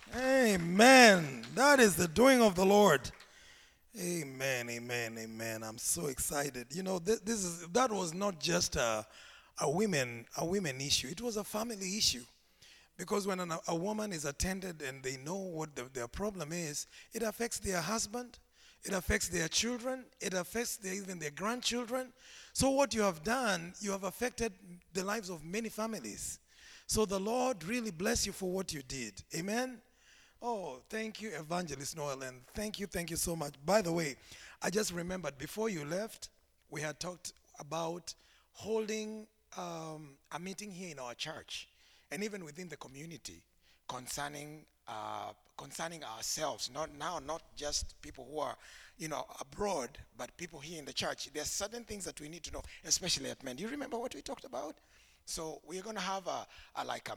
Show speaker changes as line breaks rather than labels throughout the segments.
Amen. That is the doing of the Lord. Amen, amen, amen. I'm so excited. You know, that was not just a women issue. It was a family issue. Because when a woman is attended and they know what their problem is, it affects their husband, it affects their children, it affects even their grandchildren. So what you have done, you have affected the lives of many families. So the Lord really bless you for what you did. Amen. Oh, thank you, Evangelist Noel, and thank you so much. By the way, I just remembered before you left, we had talked about holding a meeting here in our church, and even within the community, concerning concerning ourselves. Not just people who are, abroad, but people here in the church. There's certain things that we need to know, especially at men. Do you remember what we talked about? So we're going to have a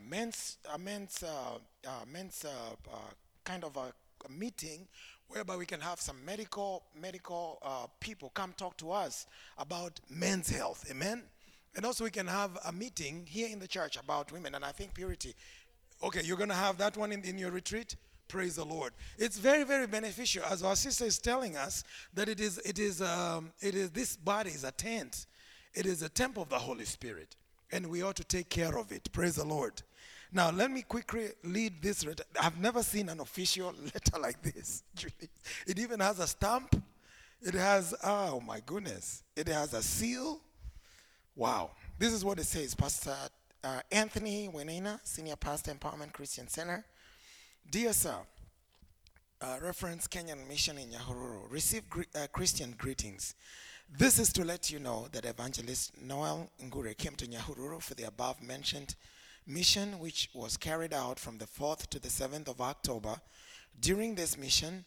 men's kind of a meeting whereby we can have some medical people come talk to us about men's health. Amen. And also we can have a meeting here in the church about women, and I think purity. Okay, you're going to have that one in your retreat. Praise the Lord. It's very, very beneficial, as our sister is telling us, that it is this body is a tent. It is a temple of the Holy Spirit, and we ought to take care of it. Praise the Lord. Now, let me quickly lead this letter. I've never seen an official letter like this. Julie. It even has a stamp. It has, oh my goodness, it has a seal. Wow. This is what it says. Pastor Anthony Wenena, Senior Pastor, Empowerment Christian Center. Dear sir, reference Kenyan Mission in Nyahururu. Receive Christian greetings. This is to let you know that Evangelist Noel Ngure came to Nyahururu for the above mentioned mission, which was carried out from the 4th to the 7th of October. During this mission,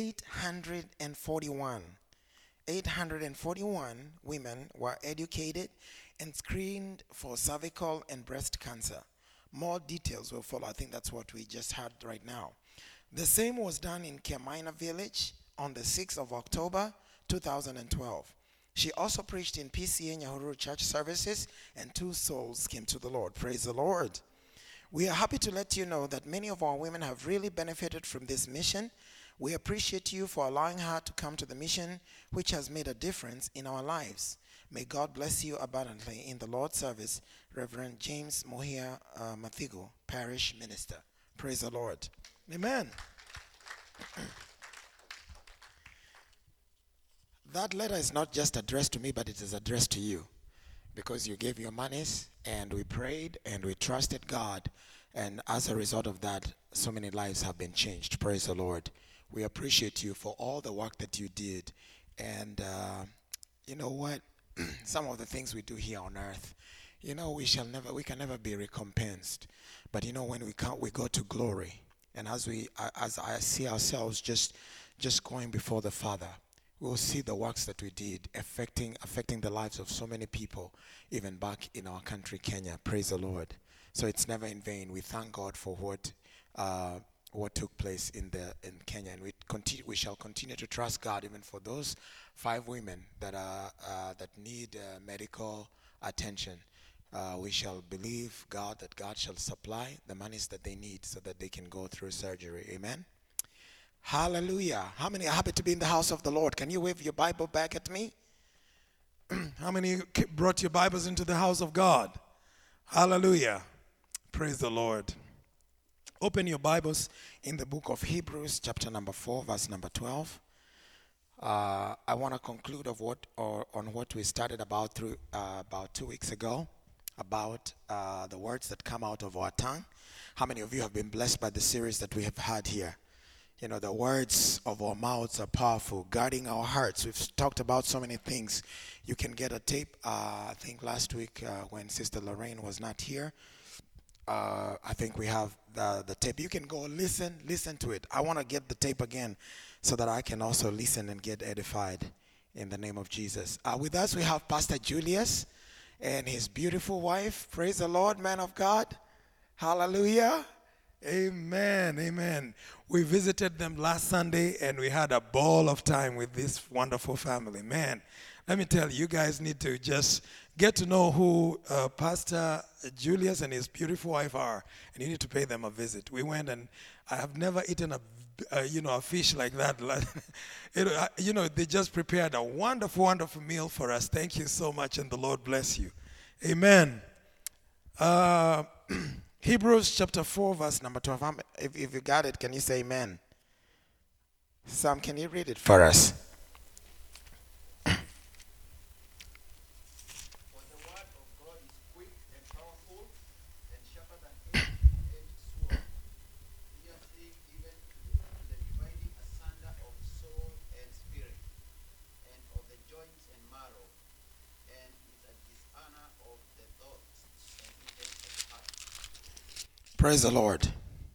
841 women were educated and screened for cervical and breast cancer. More details will follow. I think that's what we just heard right now. The same was done in Kemaina village on the 6th of October 2012. She also preached in PCA Nyahururu church services, and 2 souls came to the Lord. Praise the Lord. We are happy to let you know that many of our women have really benefited from this mission. We appreciate you for allowing her to come to the mission, which has made a difference in our lives. May God bless you abundantly in the Lord's service. Reverend James Mohia Mathigo, Parish Minister. Praise the Lord. Amen. That letter is not just addressed to me, but it is addressed to you, because you gave your monies and we prayed and we trusted God. And as a result of that, so many lives have been changed. Praise the Lord. We appreciate you for all the work that you did. And you know what? Some of the things we do here on earth, we can never be recompensed. But when we go to glory. And as I see ourselves just going before the Father, we'll see the works that we did affecting the lives of so many people, even back in our country, Kenya. Praise the Lord. So it's never in vain. We thank God for what took place in Kenya, and we shall continue to trust God even for those 5 women that need medical attention. We shall believe God that God shall supply the monies that they need so that they can go through surgery. Amen. Hallelujah. How many are happy to be in the house of the Lord? Can you wave your Bible back at me? How many brought your Bibles into the house of God? Hallelujah. Praise the Lord. Open your Bibles in the book of Hebrews, chapter number 4, verse number 12. I want to conclude on what we started about 2 weeks ago, about the words that come out of our tongue. How many of you have been blessed by the series that we have had here? The words of our mouths are powerful, guarding our hearts. We've talked about so many things. You can get a tape. I think last week when Sister Lorraine was not here, I think we have the tape. You can go listen to it. I want to get the tape again so that I can also listen and get edified in the name of Jesus. With us, we have Pastor Julius and his beautiful wife. Praise the Lord, man of God. Hallelujah. Amen, amen. We visited them last Sunday and we had a ball of time with this wonderful family. Man, let me tell you, you guys need to just
get to know who Pastor Julius and his beautiful wife are, and you need to pay them a visit. We went, and I have never eaten a fish like that. They just prepared a wonderful, wonderful meal for us. Thank you so much, and the Lord bless you. Amen. Hebrews chapter 4, verse number 12.
If you got it, can you say amen? Sam, can you read it for us? Praise the Lord.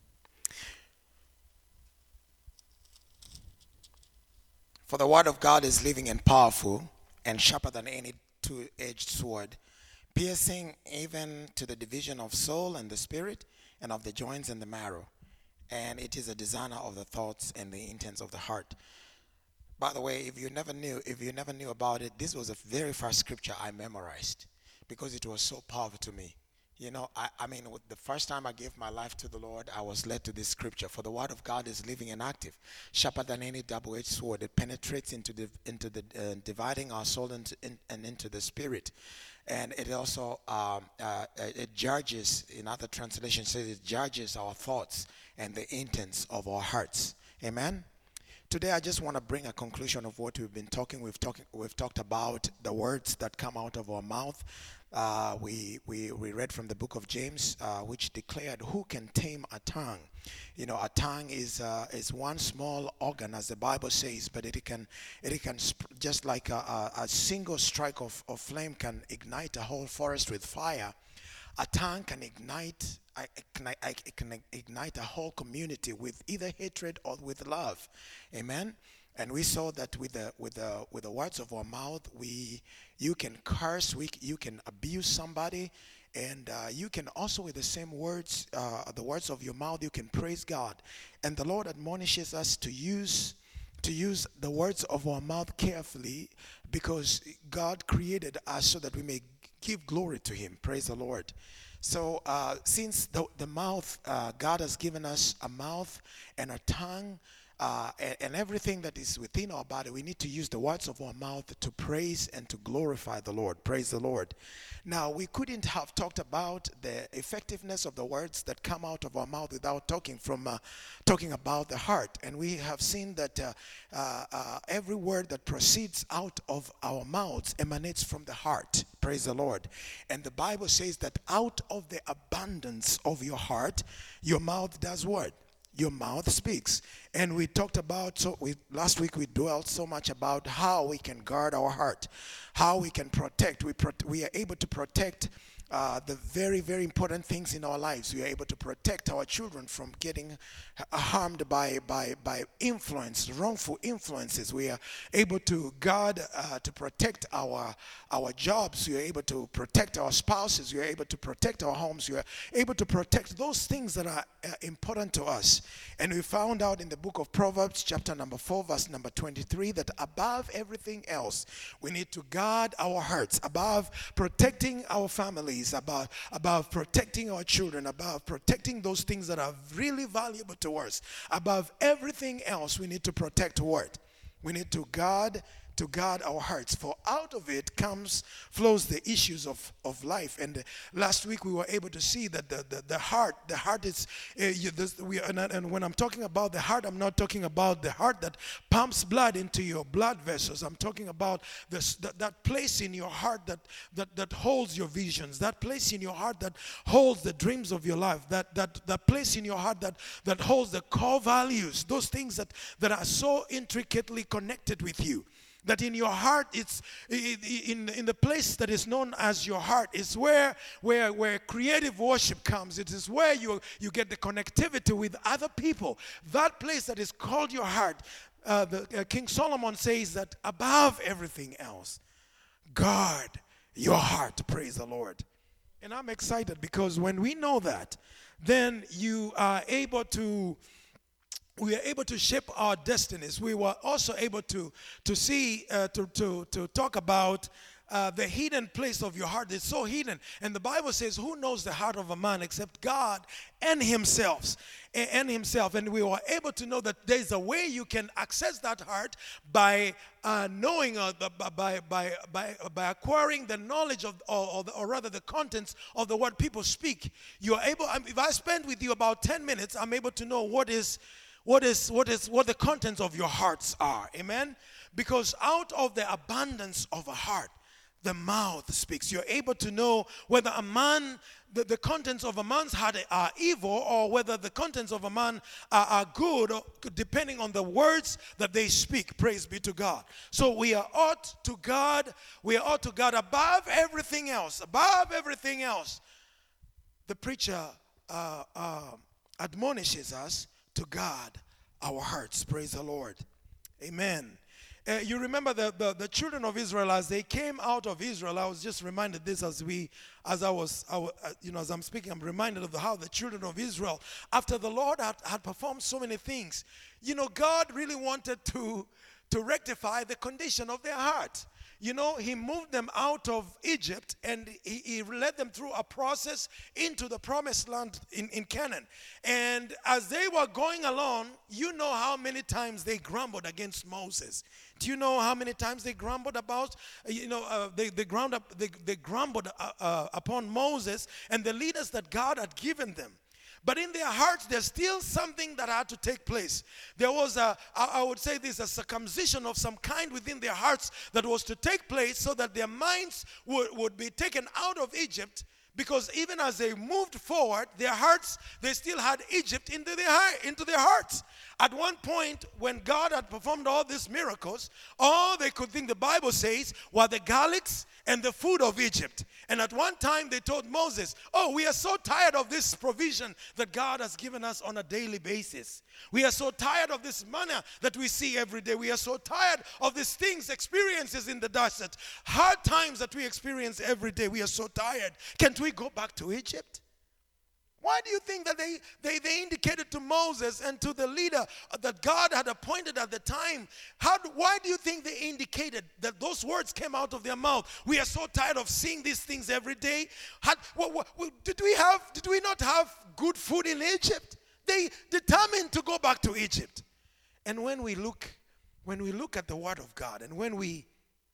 For the word of God is living and powerful and sharper than any two-edged sword, piercing even to the division of soul and the spirit and of the joints and the marrow. And it is a discerner of the thoughts and the intents of the heart. By the way, if you never knew about it, this was the very first scripture I memorized because it was so powerful to me. You know, I mean, the first time I gave my life to the Lord, I was led to this scripture. For the word of God is living and active, sharper than any double-edged sword. It penetrates into the dividing our soul and into the spirit. And it also, it judges, in other translations, says it judges our thoughts and the intents of our hearts. Amen? Today I just want to bring a conclusion of what we've been talking. We've talked about the words that come out of our mouth. We read from the book of James, which declared, "Who can tame a tongue?" You know, a tongue is one small organ, as the Bible says, but it can just like a single strike of flame can ignite a whole forest with fire. A tongue can ignite a whole community with either hatred or with love. Amen. And we saw that with the words of our mouth, you can curse, you can abuse somebody, and you can also, with the same words, the words of your mouth, you can praise God. And the Lord admonishes us to use the words of our mouth carefully, because God created us so that we may give glory to Him. Praise the Lord. So since the mouth, God has given us a mouth and a tongue, and everything that is within our body, we need to use the words of our mouth to praise and to glorify the Lord. Praise the Lord. Now, we couldn't have talked about the effectiveness of the words that come out of our mouth without talking about the heart. And we have seen that every word that proceeds out of our mouths emanates from the heart. Praise the Lord. And the Bible says that out of the abundance of your heart, your mouth does what? Your mouth speaks. And we talked about, last week we dwelt so much about how we can guard our heart, how we can protect. We are able to protect the very, very important things in our lives. We are able to protect our children from getting harmed by influence, wrongful influences. We are able to guard, to protect our jobs. We are able to protect our spouses. We are able to protect our homes. We are able to protect those things that are important to us. And we found out in the book of Proverbs, chapter number 4, verse number 23, that above everything else, we need to guard our hearts, above protecting our families, about protecting our children, about protecting those things that are really valuable to us. Above everything else, we need to protect what? We need to guard our hearts, for out of it flows the issues of life. And last week we were able to see that the heart is and when I'm talking about the heart, I'm not talking about the heart that pumps blood into your blood vessels. I'm talking about that place in your heart that holds your visions, that place in your heart that holds the dreams of your life, that place in your heart that holds the core values, those things that are so intricately connected with you. That in your heart, it's in the place that is known as your heart, is where creative worship comes. It is where you get the connectivity with other people. That place that is called your heart. King Solomon says that above everything else, guard your heart. Praise the Lord. And I'm excited because when we know that, then we are able to shape our destinies. We were also able to see, to talk about
the hidden place of your heart. It's so hidden. And the Bible says, who knows the heart of a man except God and himself? And himself. And we were able to know that there's a way you can access that heart by knowing, by acquiring the knowledge of, or rather the contents of the word people speak. You are able, if I spend with you about 10 minutes, I'm able to know what the contents of your hearts are. Amen? Because out of the abundance of a heart, the mouth speaks. You're able to know whether a man, the contents of a man's heart are evil, or whether the contents of a man are good, depending on the words that they speak. Praise be to God. So we are ought to God. We are ought to God above everything else. Above everything else. The preacher admonishes us to guard our hearts. Praise the Lord. Amen. You remember the children of Israel as they came out of Israel. I was just reminded this as I'm speaking. I'm reminded of how the children of Israel, after the Lord had performed so many things, God really wanted to rectify the condition of their heart. He moved them out of Egypt, and he led them through a process into the promised land in Canaan. And as they were going along, how many times they grumbled against Moses. Do you know how many times they grumbled about, they grumbled upon Moses and the leaders that God had given them. But in their hearts, there's still something that had to take place. There was I would say this, a circumcision of some kind within their hearts that was to take place so that their minds would be taken out of Egypt. Because even as they moved forward, their hearts, they still had Egypt into their hearts. At one point, when God had performed all these miracles, all they could think, the Bible says, were the garlics and the food of Egypt. And at one time they told Moses, we are so tired of this provision that God has given us on a daily basis. We are so tired of this manna that we see every day. We are so tired of these things, experiences in the desert, hard times that we experience every day. We are so tired. Can't we go back to Egypt? Why do you think that they indicated to Moses and to the leader that God had appointed at the time? Why do you think they indicated that those words came out of their mouth? We are so tired of seeing these things every day. Did we not have good food in Egypt? They determined to go back to Egypt. And when we look at the word of God, and when we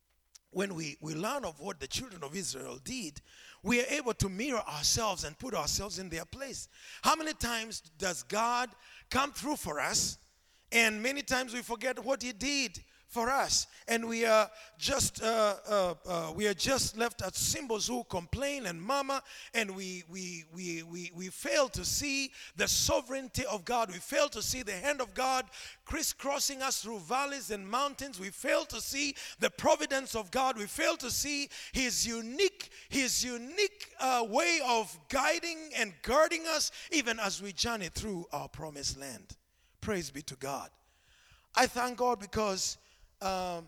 learn of what the children of Israel did, we are able to mirror ourselves and put ourselves in their place. How many times does God come through for us, and many times we forget what he did for us, and we are just left as symbols who complain and murmur, and we fail to see the sovereignty of God. We fail to see the hand of God crisscrossing us through valleys and mountains. We fail to see the providence of God. We fail to see his unique way of guiding and guarding us even as we journey through our promised land. Praise be to God. I thank God because of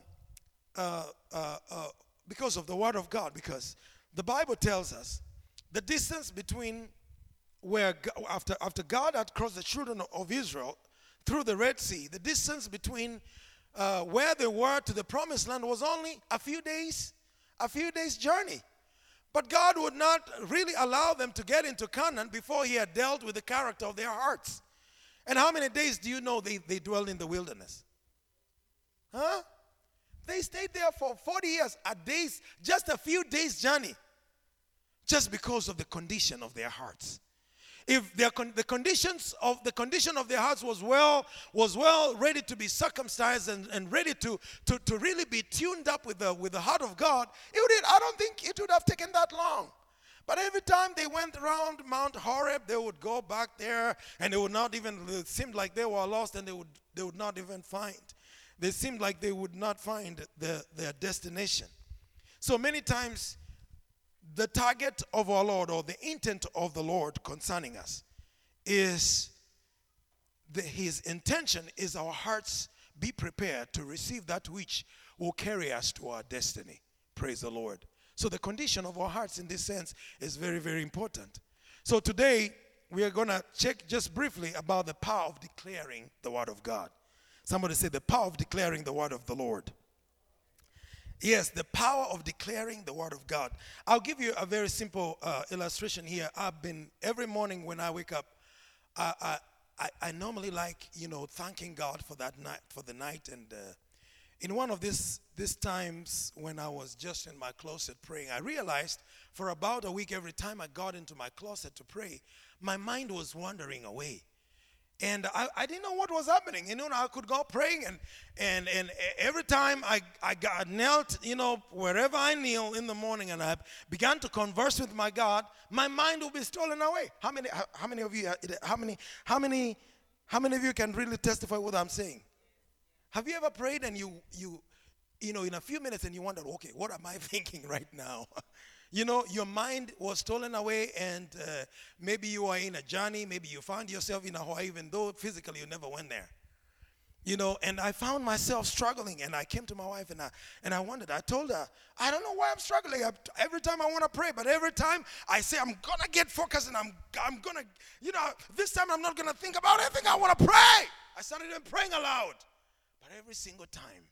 the word of God, because the Bible tells us the distance between where after God had crossed the children of Israel through the Red Sea, the distance between where they were to the promised land was only a few days journey. But God would not really allow them to get into Canaan before he had dealt with the character of their hearts. And how many days do you know they dwelled in the wilderness? Huh? They stayed there for 40 years, just a few days journey, just because of the condition of their hearts. If the condition of their hearts was well ready to be circumcised and ready to really be tuned up with the heart of God, I don't think it would have taken that long. But every time they went around Mount Horeb, they would go back there, and it seemed like they were lost, and they would not even find. They seemed like they would not find their destination. So many times, the target of our Lord, or the intent of the Lord concerning us, is his intention is our hearts be prepared to receive that which will carry us to our destiny. Praise the Lord. So the condition of our hearts in this sense is very, very important. So today, we are going to check just briefly about the power of declaring the word of God. Somebody say the power of declaring the word of the Lord. Yes, the power of declaring the word of God. I'll give you a very simple illustration here. Every morning when I wake up, I normally like, thanking God for that night, for the night. And in one of these times when I was just in my closet praying, I realized for about a week, every time I got into my closet to pray, my mind was wandering away. And I didn't know what was happening. I could go praying, and every time I got knelt, wherever I kneel in the morning, and I began to converse with my God, my mind will be stolen away. How many of you can really testify what I'm saying? Have you ever prayed and you in a few minutes and you wonder, okay, what am I thinking right now? Your mind was stolen away, and maybe you are in a journey. Maybe you found yourself in Hawaii, even though physically you never went there. And I found myself struggling, and I came to my wife, and I wondered. I told her, I don't know why I'm struggling. Every time I want to pray, but every time I say I'm going to get focused, and I'm going to, this time I'm not going to think about anything. I want to pray. I started even praying aloud. But every single time,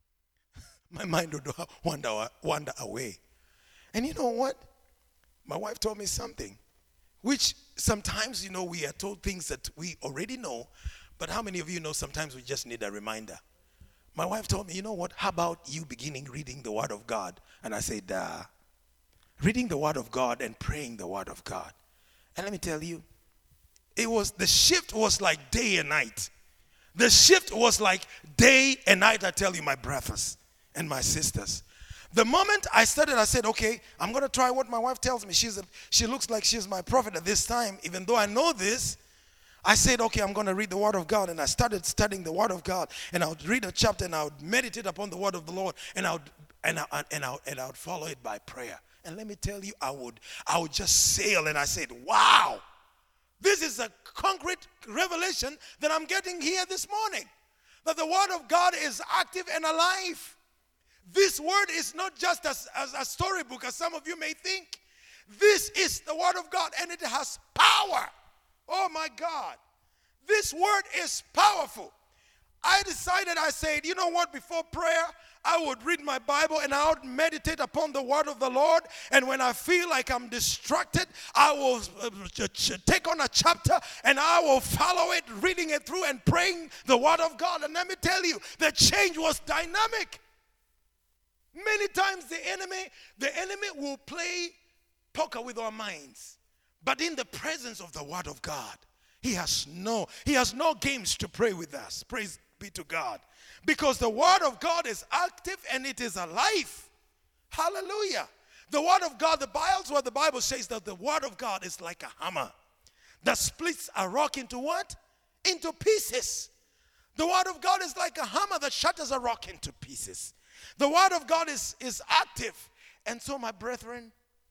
my mind would wander away. And you know what? My wife told me something, which sometimes, we are told things that we already know, but how many of you know sometimes we just need a reminder? My wife told me, you know what? How about you beginning reading the Word of God? And I said, reading the Word of God and praying the Word of God. And let me tell you, the shift was like day and night. The shift was like day and night, I tell you, my brothers and my sisters. The moment I started, I said, okay, I'm going to try what my wife tells me. She looks like she's my prophet at this time. Even though I know this, I said, okay, I'm going to read the Word of God. And I started studying the Word of God. And I would read a chapter, and I would meditate upon the Word of the Lord. And I would follow it by prayer. And let me tell you, I would just sail. And I said, wow, this is a concrete revelation that I'm getting here this morning. That the Word of God is active and alive. This word is not just as a storybook, as some of you may think. This is the Word of God, and it has power. Oh my God. This word is powerful. I said, you know what, before prayer, I would read my Bible and I would meditate upon the Word of the Lord. And when I feel like I'm distracted, I will take on a chapter and I will follow it, reading it through and praying the Word of God. And let me tell you, the change was dynamic. Many times the enemy will play poker with our minds. But in the presence of the Word of God, he has no games to play with us. Praise be to God. Because the Word of God is active and it is alive. Hallelujah. The Word of God, the Bible says that the Word of God is like a hammer that splits a rock into what? Into pieces. The Word of God is like a hammer that shatters a rock into pieces. The Word of God is active. And so, my brethren,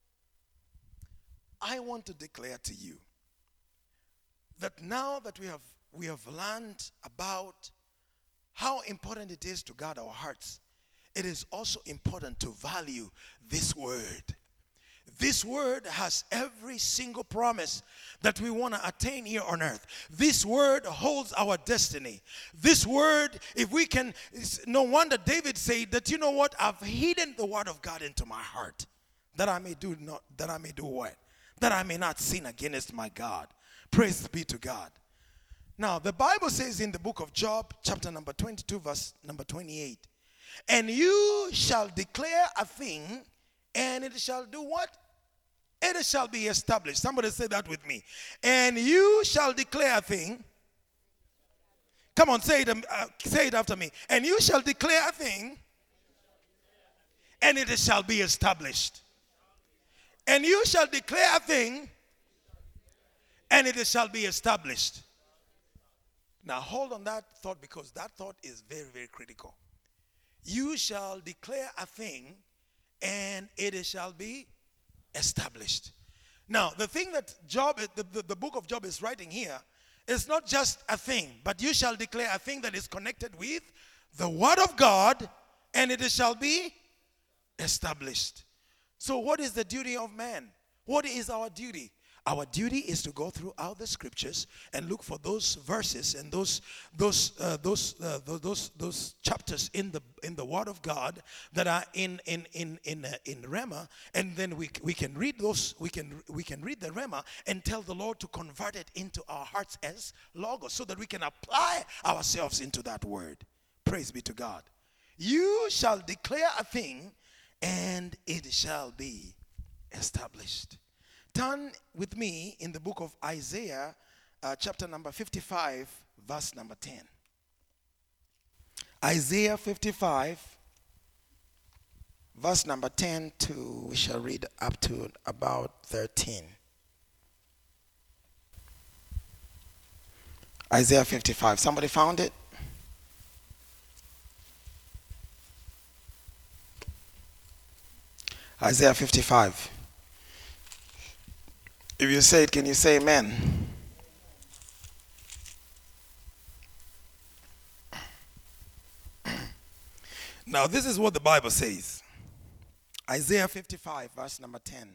I want to declare to you that now that we have learned about how important it is to guard our hearts, it is also important to value this word. This word has every single promise that we want to attain here on earth. This word holds our destiny. This word, if we can, no wonder David said that, you know what, I've hidden the Word of God into my heart, that I may do what? That I may not sin against my God. Praise be to God. Now, the Bible says in the book of Job, chapter number 22, verse number 28, and you shall declare a thing, and it shall do what? It shall be established. Somebody say that with me. And you shall declare a thing. Come on, say it after me. And you shall declare a thing, and it shall be established. And you shall declare a thing, and it shall be established. Now hold on that thought, because that thought is very, very critical. You shall declare a thing, and it shall be established. Now, the thing that Job, the book of Job is writing here, is not just a thing, but you shall declare a thing that is connected with the Word of God, and it shall be established. So what is the duty of man? What is our duty? Our duty is to go throughout the scriptures and look for those verses and those chapters in the Word of God that are in Rhema, and then we can read those. We can read the Rhema and tell the Lord to convert it into our hearts as Logos, so that we can apply ourselves into that word. Praise be to God. You shall declare a thing, and it shall be established. Turn with me in the book of Isaiah, chapter number 55, verse number 10. Isaiah 55, verse number 10 to, we shall read up to about 13. Isaiah 55. Somebody found it? Isaiah 55. If you say it, can you say amen? Now, this is what the Bible says. Isaiah 55, verse number 10.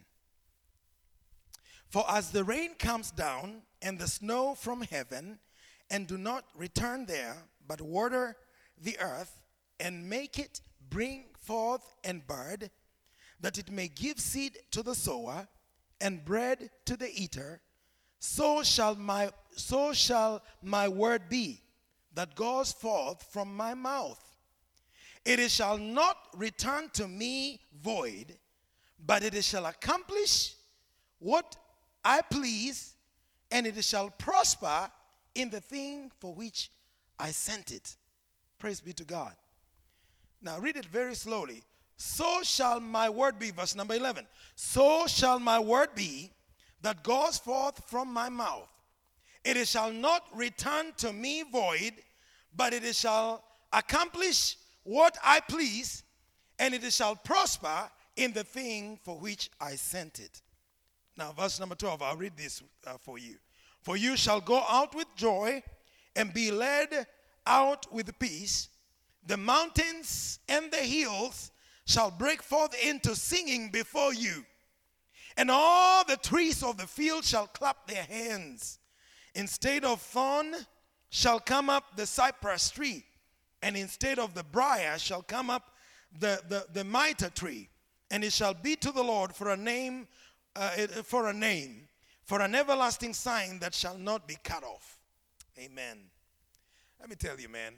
For as the rain comes down and the snow from heaven, and do not return there, but water the earth, and make it bring forth and bud, that it may give seed to the sower, and bread to the eater, so shall my word be that goes forth from my mouth. It shall not return to me void, but it shall accomplish what I please, and it shall prosper in the thing for which I sent it. Praise be to God. Now read it very slowly. So shall my word be, verse number 11. So shall my word be that goes forth from my mouth. It shall not return to me void, but it shall accomplish what I please, and it shall prosper in the thing for which I sent it. Now, verse number 12, I'll read this for you. For you shall go out with joy and be led out with peace. The mountains and the hills shall break forth into singing before you. And all the trees of the field shall clap their hands. Instead of thorn shall come up the cypress tree, and instead of the briar shall come up the mitre tree. And it shall be to the Lord for a name, for an everlasting sign that shall not be cut off. Amen. Let me tell you, man,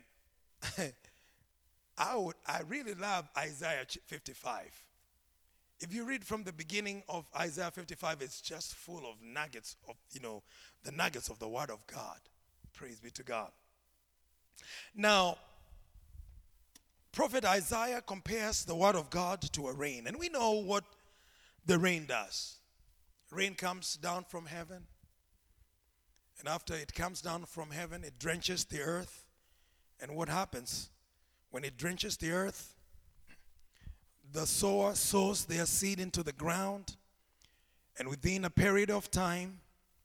I really love Isaiah 55. If you read from the beginning of Isaiah 55, it's just full of nuggets of, the nuggets of the Word of God. Praise be to God. Now, Prophet Isaiah compares the Word of God to a rain. And we know what the rain does. Rain comes down from heaven. And after it comes down from heaven, it drenches the earth. And what happens? When it drenches the earth, the sower sows their seed into the ground. And within a period of time,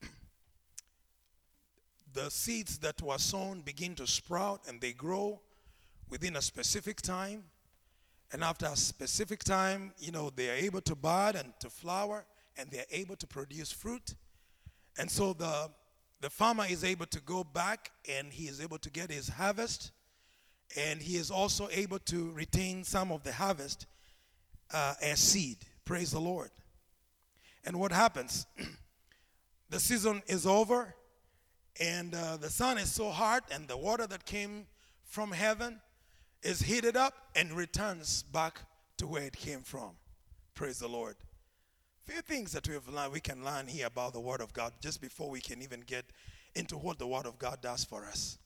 the seeds that were sown begin to sprout and they grow within a specific time. And after a specific time, they are able to bud and to flower, and they are able to produce fruit. And so the farmer is able to go back and he is able to get his harvest, and he is also able to retain some of the harvest as seed. Praise the Lord. And what happens? The season is over, and the sun is so hot, and the water that came from heaven is heated up and returns back to where it came from. Praise the Lord. Few things that we can learn here about the Word of God just before we can even get into what the Word of God does for us.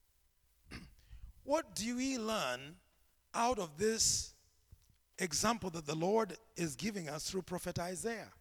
What do we learn out of this example that the Lord is giving us through Prophet Isaiah?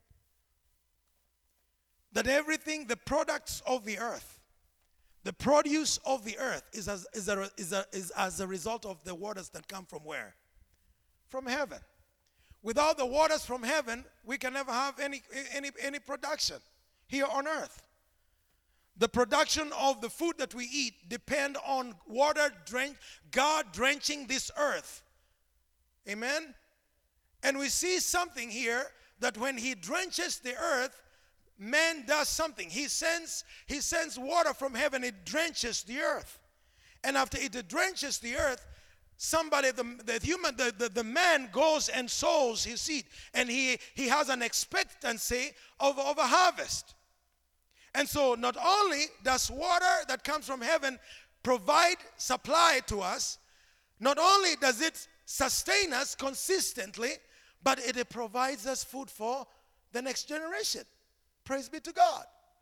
That everything, the products of the earth, the produce of the earth is as a result of the waters that come from where? From heaven. Without the waters from heaven, we can never have any production here on earth. The production of the food that we eat depend on God drenching this earth. Amen? And we see something here that when he drenches the earth, man does something. He sends water from heaven. It drenches the earth. And after it drenches the earth, somebody, the man goes and sows his seed, and he has an expectancy of a harvest. And so not only does water that comes from heaven provide supply to us, not only does it sustain us consistently, but it provides us food for the next generation. Praise be to God.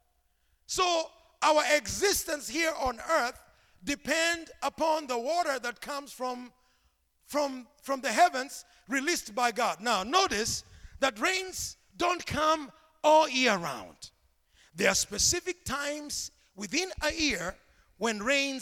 So our existence here on earth depend upon the water that comes from the heavens released by God. Now notice that rains don't come all year round. There are specific times within a year when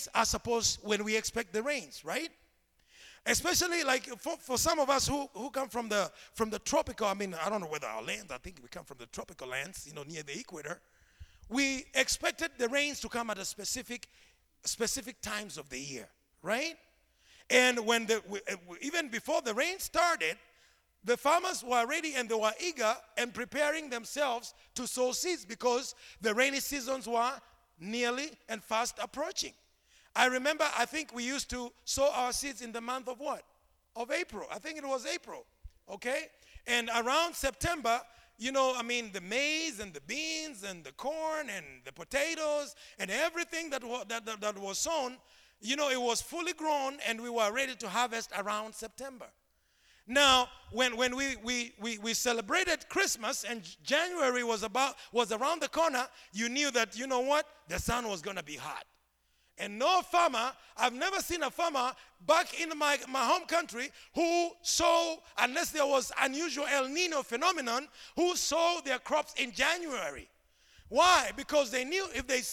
we expect the rains, right? Especially like for some of us who come from the tropical, I don't know whether our land, I think we come from the tropical lands, near the equator. We expected the rains to come at a specific times of the year, right? And even before the rain started, the farmers were ready and they were eager and preparing themselves to sow seeds because the rainy seasons were nearly and fast approaching. I remember, I think we used to sow our seeds in the month of what? Of April. I think it was April, okay? And around September, the maize and the beans and the corn and the potatoes and everything that was sown, it was fully grown and we were ready to harvest around September. Now, when we celebrated Christmas and January was around the corner, you knew that, the sun was going to be hot. And no farmer, I've never seen a farmer back in my home country who sow, unless there was unusual El Nino phenomenon, who sow their crops in January. Why? Because they knew if they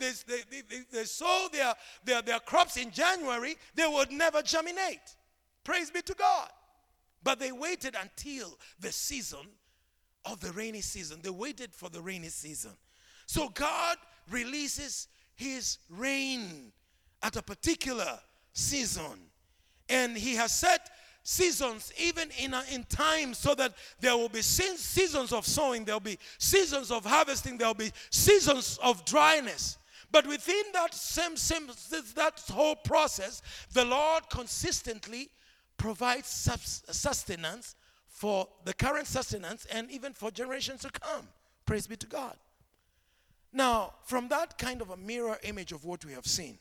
sow their crops in January, they would never germinate. Praise be to God. But they waited until the season of the rainy season. They waited for the rainy season. So God releases his rain at a particular season. And he has set seasons even in time so that there will be seasons of sowing, there will be seasons of harvesting, there will be seasons of dryness. But within that whole process, the Lord consistently provides sustenance for the current sustenance and even for generations to come. Praise be to God. Now, from that kind of a mirror image of what we have seen,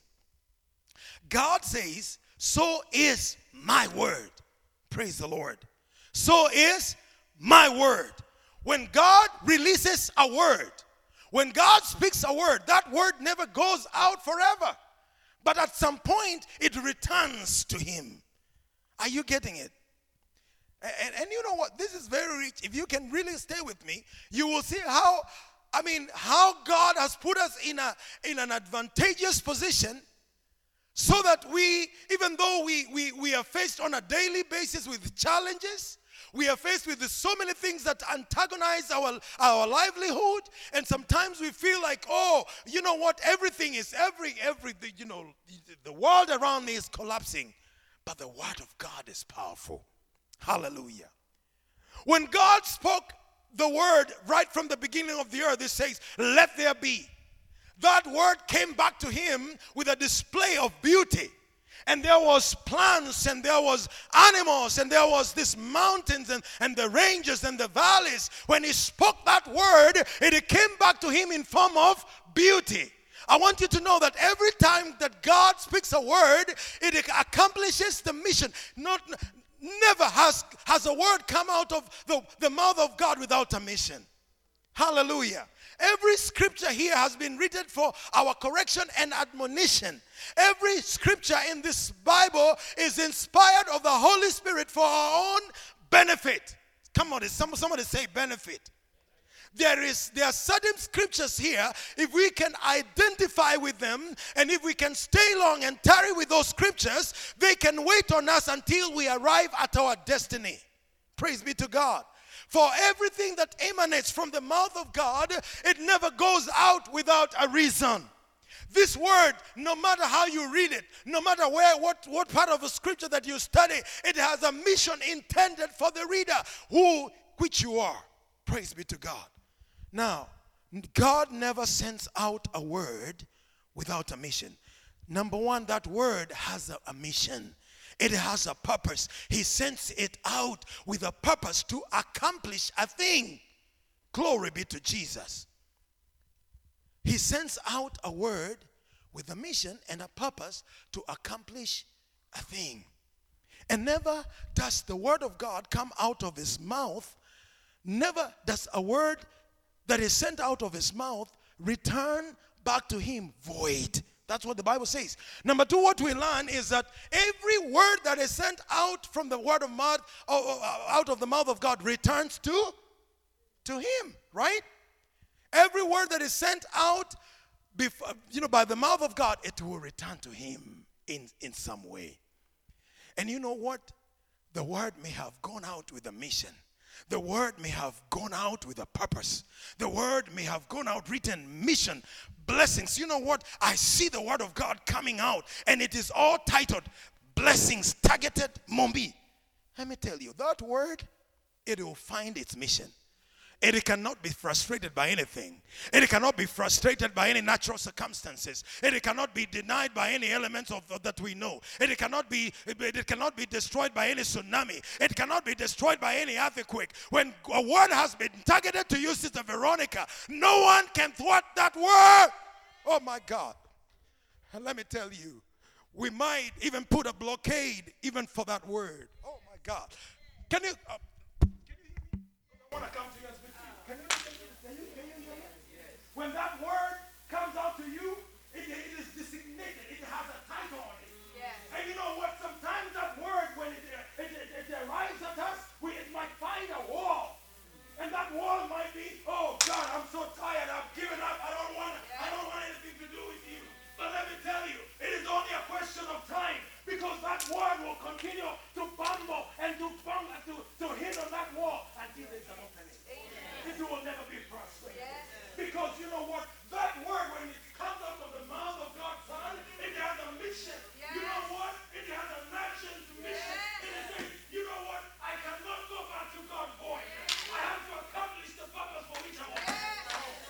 God says, so is my word. Praise the Lord. So is my word. When God releases a word, when God speaks a word, that word never goes out forever. But at some point, it returns to him. Are you getting it? And you know what? This is very rich. If you can really stay with me, you will see how God has put us in an advantageous position so that we, even though we are faced on a daily basis with challenges, we are faced with so many things that antagonize our livelihood, and sometimes we feel like, oh, you know what, everything is, the world around me is collapsing. But the word of God is powerful. Hallelujah. When God spoke the word right from the beginning of the earth, it says, let there be. That word came back to him with a display of beauty. And there was plants and there was animals and there was these mountains and the ranges and the valleys. When he spoke that word, it came back to him in form of beauty. I want you to know that every time that God speaks a word, it accomplishes the mission. Never has a word come out of the mouth of God without a mission. Hallelujah. Every scripture here has been written for our correction and admonition. Every scripture in this Bible is inspired of the Holy Spirit for our own benefit. Come on, somebody say benefit. There are certain scriptures here, if we can identify with them, and if we can stay long and tarry with those scriptures, they can wait on us until we arrive at our destiny. Praise be to God. For everything that emanates from the mouth of God, it never goes out without a reason. This word, no matter how you read it, no matter what part of the scripture that you study, it has a mission intended for the reader, which you are. Praise be to God. Now, God never sends out a word without a mission. Number one, that word has a mission. It has a purpose. He sends it out with a purpose to accomplish a thing. Glory be to Jesus. He sends out a word with a mission and a purpose to accomplish a thing. And never does the word of God come out of his mouth, never does a word that is sent out of his mouth return back to him void. That's what the Bible says. Number two, what we learn is that every word that is sent out from the word of mouth, out of the mouth of God, returns to him, right? Every word that is sent out, by the mouth of God, it will return to him in some way. And you know what? The word may have gone out with a mission. The word may have gone out with a purpose. The word may have gone out written mission, blessings. You know what? I see the word of God coming out, and it is all titled blessings, targeted Mombi. Let me tell you, that word, it will find its mission. It cannot be frustrated by anything. It cannot be frustrated by any natural circumstances. It cannot be denied by any elements of that we know. It cannot be destroyed by any tsunami. It cannot be destroyed by any earthquake. When a word has been targeted to you, Sister Veronica, no one can thwart that word. Oh my God. And let me tell you, we might even put a blockade even for that word. Oh my God. Can you hear me? I want to come to you. Can you hear me? When that word comes out to you, it is designated. It has a title on it. Yes. And you know what? Sometimes that word, when it arrives at us, it might find a wall. And that wall might be, oh God, I'm so tired. I've given up. I don't want anything to do with you. But let me tell you, it is only a question of time, because that word will continue to bumble and to hit on that wall until there's an opening. It will never be frustrated. Yes. Because you know what? That word, when it comes out of the mouth of God's Son, it has a mission. Yes. You know what? It has a nation's mission. Yes. It is saying, you know what? I cannot go back to God's voice. Yes. I have to accomplish the purpose for which I was. Yes.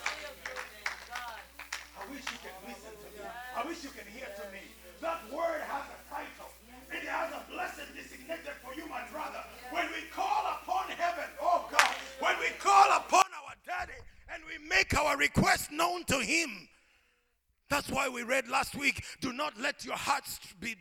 I wish you can listen to me. I wish you can hear to me. That word has a title. It has a blessing designated for you, my brother. When we call upon heaven, oh God, when we call upon our daddy and we make our request known to him. That's why we read last week, do not let your hearts be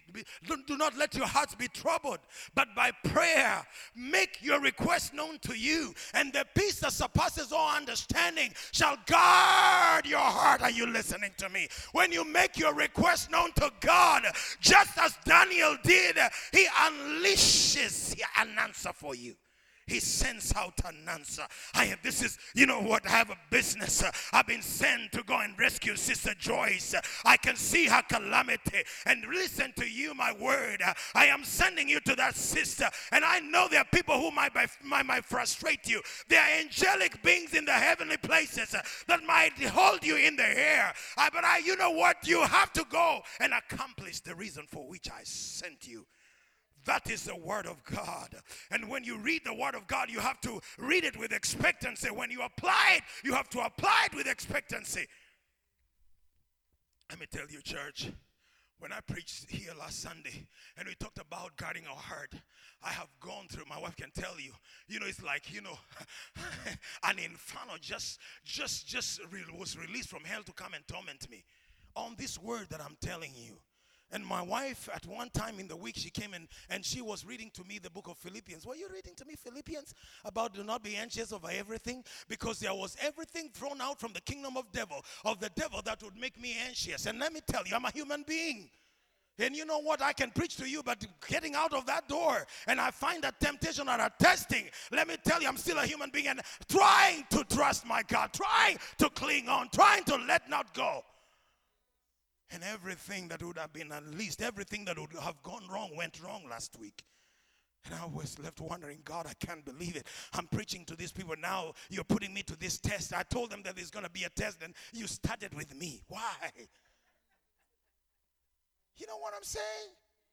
troubled, but by prayer make your request known to you, and the peace that surpasses all understanding shall guard your heart. Are you listening to me? When you make your request known to God, just as Daniel did, he unleashes an answer for you. He sends out an answer. This is, you know what, I have a business. I've been sent to go and rescue Sister Joyce. I can see her calamity. And listen to you, my word. I am sending you to that sister. And I know there are people who might frustrate you. There are angelic beings in the heavenly places that might hold you in the air. But you know what? You have to go and accomplish the reason for which I sent you. That is the word of God. And when you read the word of God, you have to read it with expectancy. When you apply it, you have to apply it with expectancy. Let me tell you, church, when I preached here last Sunday and we talked about guarding our heart, I have gone through, my wife can tell you, it's like, an inferno just was released from hell to come and torment me on this word that I'm telling you. And my wife, at one time in the week, she came in and she was reading to me the book of Philippians. Were you reading to me Philippians? About do not be anxious over everything? Because there was everything thrown out from the kingdom of the devil that would make me anxious. And let me tell you, I'm a human being. And you know what? I can preach to you, but getting out of that door and I find that temptation or a testing, let me tell you, I'm still a human being and trying to trust my God, trying to cling on, trying to let not go. And everything that would have been unleashed, everything that would have gone wrong, went wrong last week. And I was left wondering, God, I can't believe it. I'm preaching to these people now. You're putting me to this test. I told them that there's going to be a test, and you started with me. Why? You know what I'm saying?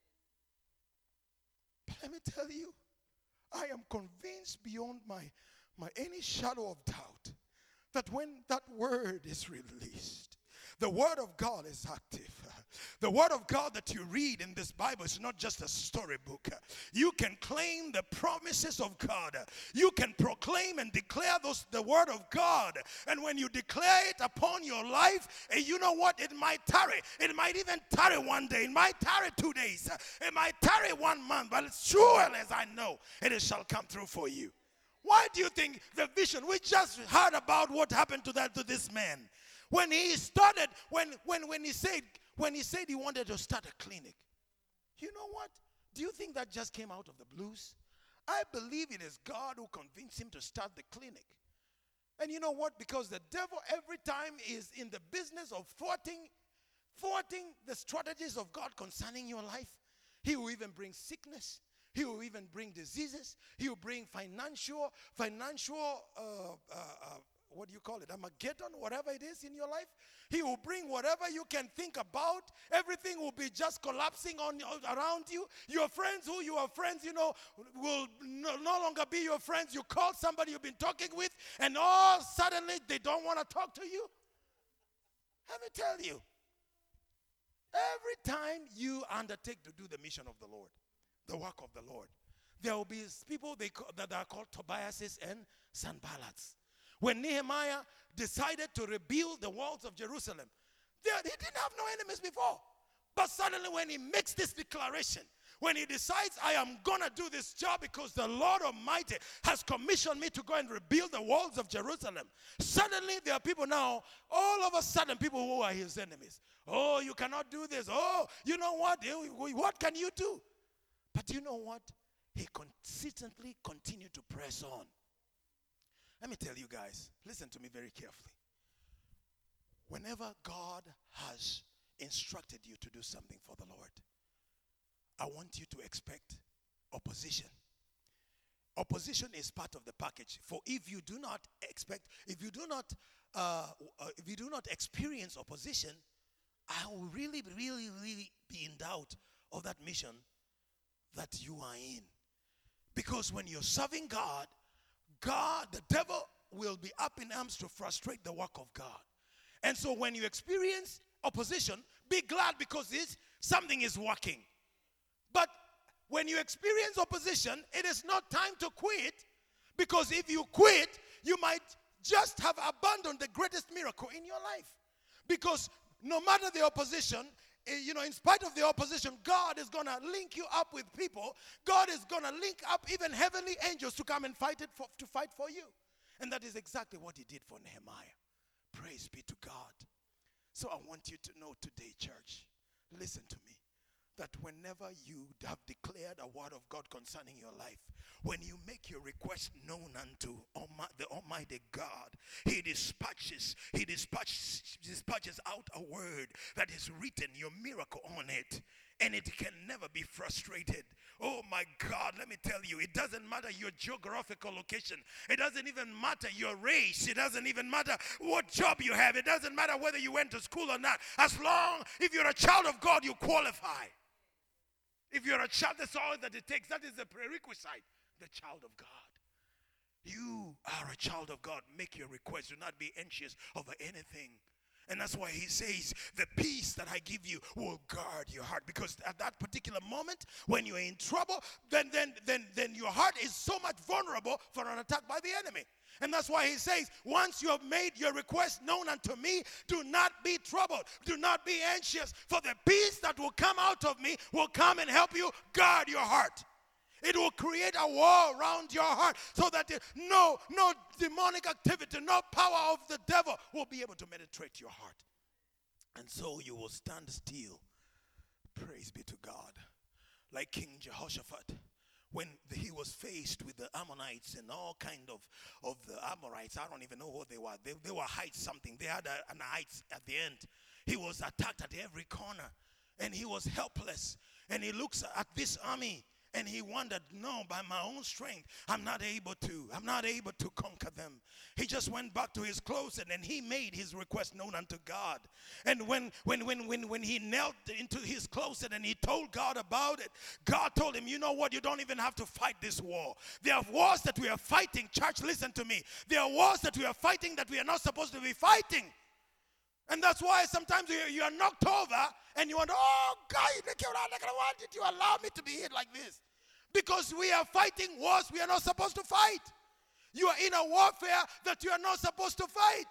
But let me tell you, I am convinced beyond my any shadow of doubt that when that word is released, The Word of God is active. The Word of God that you read in this Bible is not just a storybook. You can claim the promises of God. You can proclaim and declare the Word of God. And when you declare it upon your life, you know what? It might tarry. It might even tarry one day. It might tarry 2 days. It might tarry 1 month. But as sure as I know, it shall come through for you. Why do you think the vision? We just heard about what happened to this man. When he started, when he said he wanted to start a clinic, you know what? Do you think that just came out of the blues? I believe it is God who convinced him to start the clinic. And you know what? Because the devil every time is in the business of thwarting the strategies of God concerning your life. He will even bring sickness. He will even bring diseases. He will bring financial what do you call it? Armageddon, whatever it is in your life. He will bring whatever you can think about. Everything will be just collapsing around you. Your friends who you are friends, will no longer be your friends. You call somebody you've been talking with, and all suddenly they don't want to talk to you. Let me tell you, every time you undertake to do the mission of the Lord, the work of the Lord, there will be people that are called Tobiases and Sanballats. When Nehemiah decided to rebuild the walls of Jerusalem, he didn't have no enemies before. But suddenly when he makes this declaration, when he decides, I am going to do this job because the Lord Almighty has commissioned me to go and rebuild the walls of Jerusalem, suddenly there are people now, all of a sudden, people who are his enemies. Oh, you cannot do this. Oh, you know what? What can you do? But you know what? He consistently continued to press on. Let me tell you guys, listen to me very carefully. Whenever God has instructed you to do something for the Lord, I want you to expect opposition. Opposition is part of the package. For if you do not experience opposition, I will really, really, really be in doubt of that mission that you are in. Because when you're serving God, the devil will be up in arms to frustrate the work of God. And so when you experience opposition, be glad because something is working. But when you experience opposition, it is not time to quit, because if you quit, you might just have abandoned the greatest miracle in your life. Because no matter the opposition, in spite of the opposition, God is going to link you up with people. God is going to link up even heavenly angels to come and fight for you. And that is exactly what he did for Nehemiah. Praise be to God. So I want you to know today, church, listen to me, that whenever you have declared a word of God concerning your life, when you make your request known unto the Almighty God, He dispatches out a word that is written, your miracle on it, and it can never be frustrated. Oh my God, let me tell you, it doesn't matter your geographical location. It doesn't even matter your race. It doesn't even matter what job you have. It doesn't matter whether you went to school or not. As long if you're a child of God, you qualify. If you're a child, that's all that it takes. That is the prerequisite, the child of God. You are a child of God. Make your request. Do not be anxious over anything. And that's why he says, the peace that I give you will guard your heart. Because at that particular moment, when you're in trouble, then your heart is so much vulnerable for an attack by the enemy. And that's why he says, once you have made your request known unto me, do not be troubled. Do not be anxious. For the peace that will come out of me will come and help you guard your heart. It will create a wall around your heart so that no demonic activity, no power of the devil will be able to penetrate your heart. And so you will stand still. Praise be to God. Like King Jehoshaphat, when he was faced with the Ammonites and all kind of the Amorites, I don't even know what they were. They were heights something. They had an heights at the end. He was attacked at every corner and he was helpless. And he looks at this army and he wondered, no, by my own strength, I'm not able to conquer them. He just went back to his closet and he made his request known unto God. And when he knelt into his closet and he told God about it, God told him, you know what, you don't even have to fight this war. There are wars that we are fighting. Church, listen to me. There are wars that we are fighting that we are not supposed to be fighting. And that's why sometimes you are knocked over and you wonder, oh, God, why did you allow me to be hit like this? Because we are fighting wars we are not supposed to fight. You are in a warfare that you are not supposed to fight.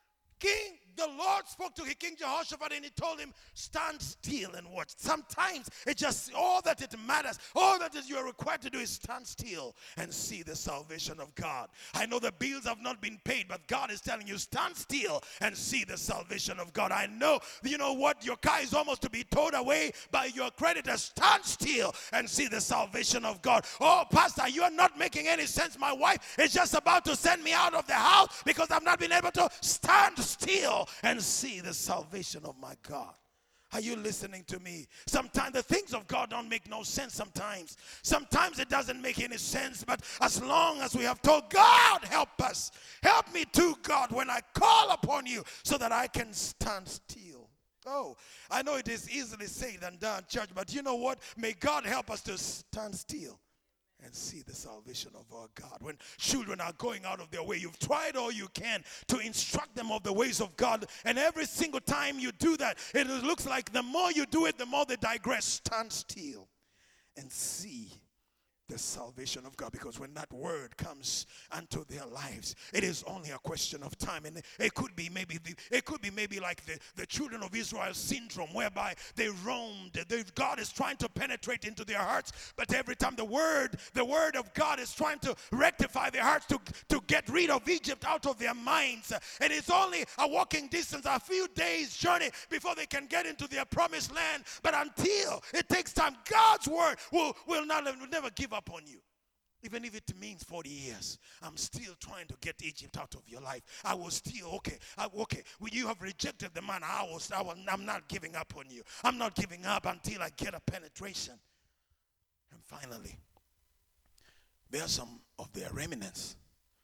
The Lord spoke to King Jehoshaphat and he told him, stand still and watch. Sometimes it's just all that it matters, all that you are required to do is stand still and see the salvation of God. I know the bills have not been paid, but God is telling you, stand still and see the salvation of God. I know, you know what, your car is almost to be towed away by your creditor. Stand still and see the salvation of God. Oh, Pastor, you are not making any sense. My wife is just about to send me out of the house because I've not been able to stand still and see the salvation of my God. Are you listening to me? Sometimes the things of God don't make no sense sometimes. Sometimes it doesn't make any sense, but as long as we have told God, help us. Help me too, God, when I call upon you so that I can stand still. Oh, I know it is easily said and done, church, but you know what? May God help us to stand still and see the salvation of our God. When children are going out of their way, you've tried all you can to instruct them of the ways of God, and every single time you do that, it looks like the more you do it, the more they digress. Stand still and see the salvation of God, because when that word comes unto their lives, it is only a question of time. And it could be maybe like the children of Israel syndrome, whereby they roamed. God is trying to penetrate into their hearts, but every time the word of God is trying to rectify their hearts, to get rid of Egypt out of their minds, and it's only a walking distance, a few days journey before they can get into their promised land. But until it takes time, God's word will never give up on you. Even if it means 40 years, I'm still trying to get Egypt out of your life. I will still, okay, well, you have rejected the man. I'm not giving up on you. I'm not giving up until I get a penetration. And finally, there are some of their remnants,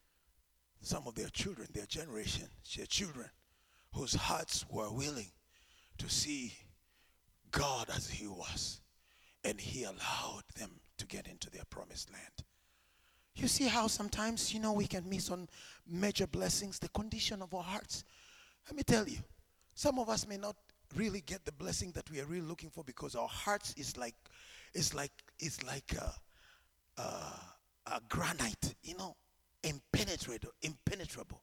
some of their children, their generation, their children, whose hearts were willing to see God as he was, and he allowed them to get into their promised land. You see how sometimes, we can miss on major blessings, the condition of our hearts. Let me tell you, some of us may not really get the blessing that we are really looking for because our hearts is like a granite, impenetrable.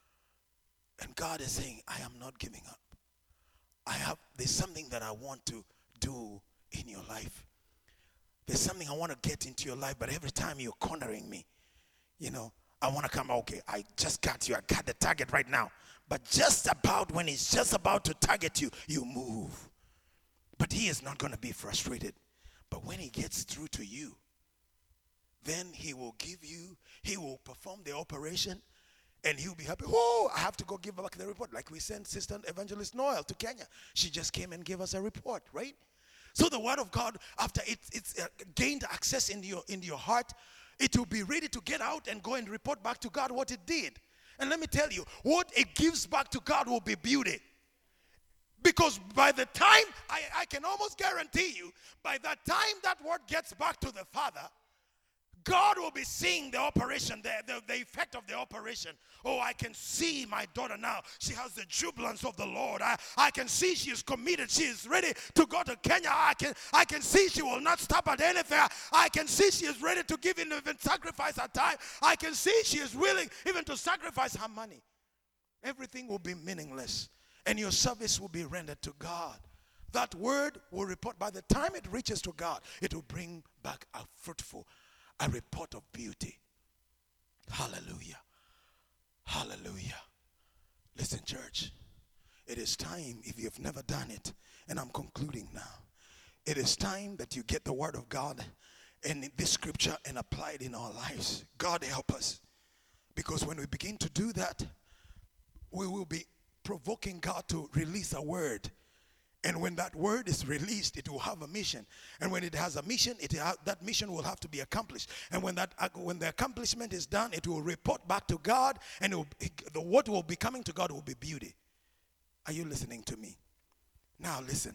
And God is saying, I am not giving up. There's something that I want to do in your life. There's something I want to get into your life, but every time you're cornering me, I want to come, okay, I just got you. I got the target right now. But just about when he's just about to target you, you move. But he is not going to be frustrated. But when he gets through to you, then he will perform the operation, and he'll be happy. Oh, I have to go give back the report. Like we sent Sister Evangelist Noel to Kenya. She just came and gave us a report, right? So the word of God, after it's gained access in your heart, it will be ready to get out and go and report back to God what it did. And let me tell you, what it gives back to God will be beauty. Because by the time, I can almost guarantee you, by the time that word gets back to the Father, God will be seeing the operation, the effect of the operation. Oh, I can see my daughter now. She has the jubilance of the Lord. I can see she is committed. She is ready to go to Kenya. I can see she will not stop at anything. I can see she is ready to give in, even sacrifice her time. I can see she is willing even to sacrifice her money. Everything will be meaningless, and your service will be rendered to God. That word will report. By the time it reaches to God, it will bring back a report of beauty. Hallelujah. Hallelujah. Listen, church. It is time, if you've never done it, and I'm concluding now. It is time that you get the word of God and this scripture and apply it in our lives. God help us. Because when we begin to do that, we will be provoking God to release a word. And when that word is released, it will have a mission. And when it has a mission, that mission will have to be accomplished. And when the accomplishment is done, it will report back to God. And what will be coming to God will be beauty. Are you listening to me? Now listen.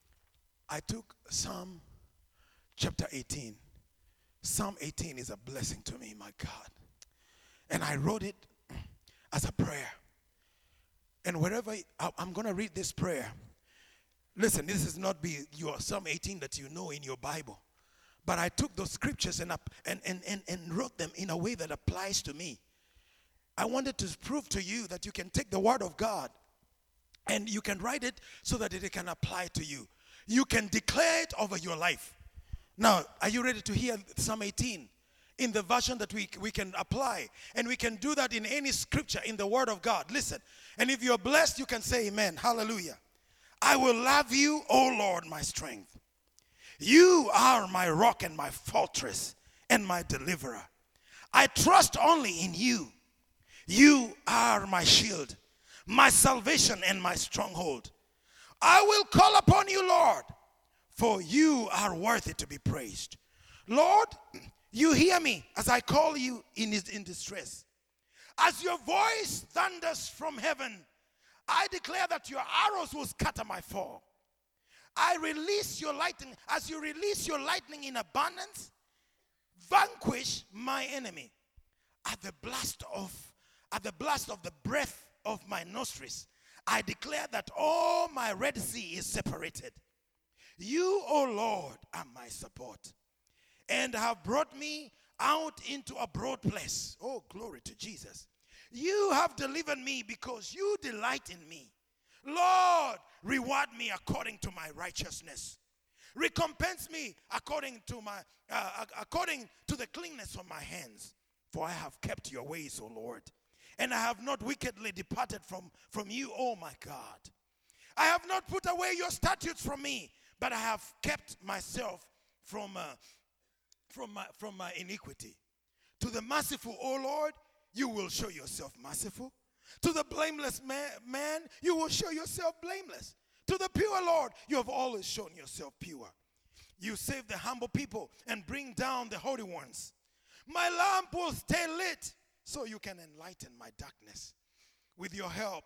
I took Psalm chapter 18. Psalm 18 is a blessing to me, my God. And I wrote it as a prayer. And wherever I'm going to read this prayer. Listen, this is not be your Psalm 18 that you know in your Bible. But I took those scriptures and wrote them in a way that applies to me. I wanted to prove to you that you can take the word of God and you can write it so that it can apply to you. You can declare it over your life. Now, are you ready to hear Psalm 18 in the version that we can apply? And we can do that in any scripture in the word of God. Listen, and if you're blessed, you can say amen. Hallelujah. I will love you, O Lord, my strength. You are my rock and my fortress and my deliverer. I trust only in you. You are my shield, my salvation and my stronghold. I will call upon you, Lord, for you are worthy to be praised. Lord, you hear me as I call you in distress. As your voice thunders from heaven, I declare that your arrows will scatter my fall. I release your lightning. As you release your lightning in abundance, vanquish my enemy. At the blast of the breath of my nostrils, I declare that all my Red Sea is separated. You, O Lord, are my support, and have brought me out into a broad place. Oh, glory to Jesus. You have delivered me because you delight in me. Lord, reward me according to my righteousness. Recompense me according to the cleanness of my hands. For I have kept your ways, O Lord, and I have not wickedly departed from you, O my God. I have not put away your statutes from me, but I have kept myself from my iniquity. To the merciful, O Lord, you will show yourself merciful. To the blameless man, you will show yourself blameless. To the pure, Lord, you have always shown yourself pure. You save the humble people and bring down the holy ones. My lamp will stay lit so you can enlighten my darkness. With your help,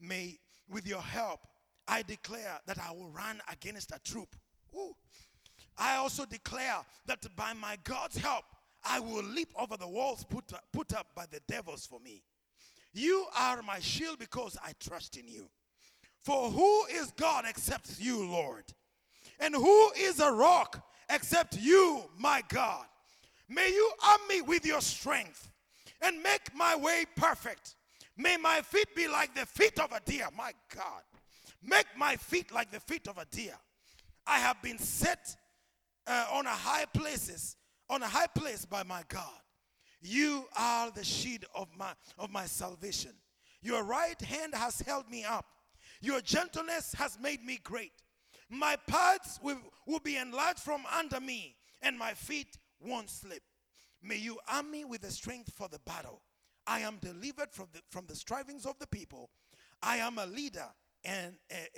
I declare that I will run against a troop. Ooh. I also declare that by my God's help, I will leap over the walls put up by the devils for me. You are my shield because I trust in you. For who is God except you, Lord? And who is a rock except you, my God? May you arm me with your strength and make my way perfect. May my feet be like the feet of a deer, my God. Make my feet like the feet of a deer. I have been set on a high place by my God. You are the shield of my salvation. Your right hand has held me up. Your gentleness has made me great. My paths will be enlarged from under me, and my feet won't slip. May you arm me with the strength for the battle. I am delivered from the strivings of the people. I am a leader and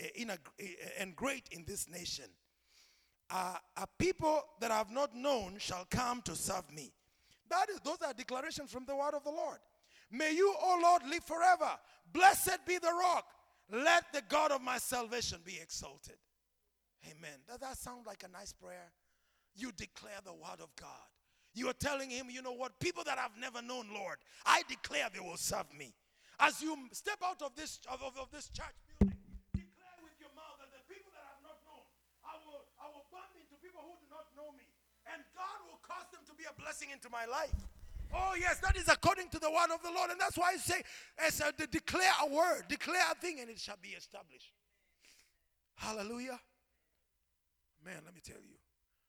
great in this nation. A people that I have not known shall come to serve me. Those are declarations from the word of the Lord. May you, O Lord, live forever. Blessed be the rock. Let the God of my salvation be exalted. Amen. Does that sound like a nice prayer? You declare the word of God. You are telling him, you know what? People that I've never known, Lord, I declare they will serve me. As you step out of this church building, declare with your mouth that the people that I've not known, I will bump into people who do not know me. And God will cause them to be a blessing into my life. Oh, yes, that is according to the word of the Lord. And that's why I say, declare a word, declare a thing, and it shall be established. Hallelujah. Man, let me tell you,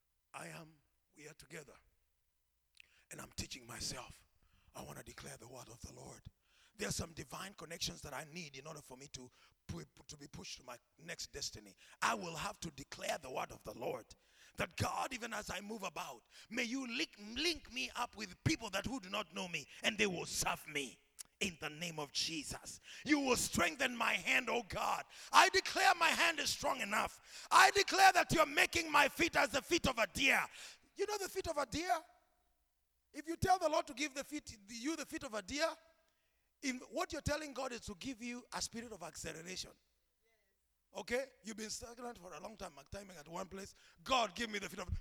we are together. And I'm teaching myself. I want to declare the word of the Lord. There are some divine connections that I need in order for me to be pushed to my next destiny. I will have to declare the word of the Lord. That God, even as I move about, may you link me up with people who do not know me, and they will serve me in the name of Jesus. You will strengthen my hand, oh God. I declare my hand is strong enough. I declare that you're making my feet as the feet of a deer. You know the feet of a deer? If you tell the Lord to give the feet of a deer, what you're telling God is to give you a spirit of acceleration. Okay? You've been stagnant for a long time, timing at one place. God, give me the feet of...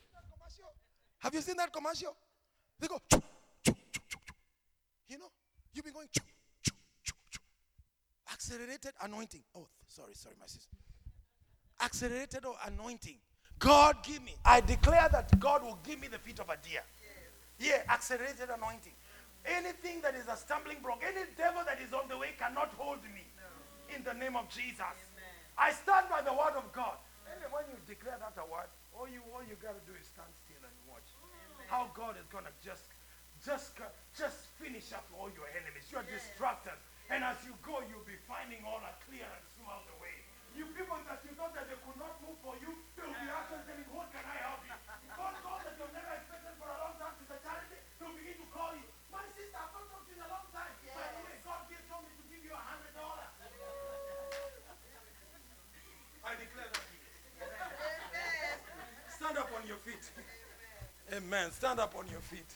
Have you seen that commercial? They go... You've been going choo, choo, choo, choo. Accelerated anointing. Oh, sorry, my sister. Accelerated anointing. God give me. I declare that God will give me the feet of a deer. Yeah, accelerated anointing. Anything that is a stumbling block, any devil that is on the way cannot hold me. In the name of Jesus. Amen. I stand by the word of God. And when you declare that word, all you got to do is stand still and watch. Amen. How God is going to just finish up all your enemies. You are distracted. And as you go, you'll be finding all a clearance throughout the way. You people that you thought that they could not move for you, they will be actually saying, what can I help you? God calls that you've never expected for a long time to the charity, they'll begin to call you. My sister, I've not talked to you in a long time. Yes. By the way, God told me to give you $100. I declare that. Stand up on your feet. Amen. Stand up on your feet.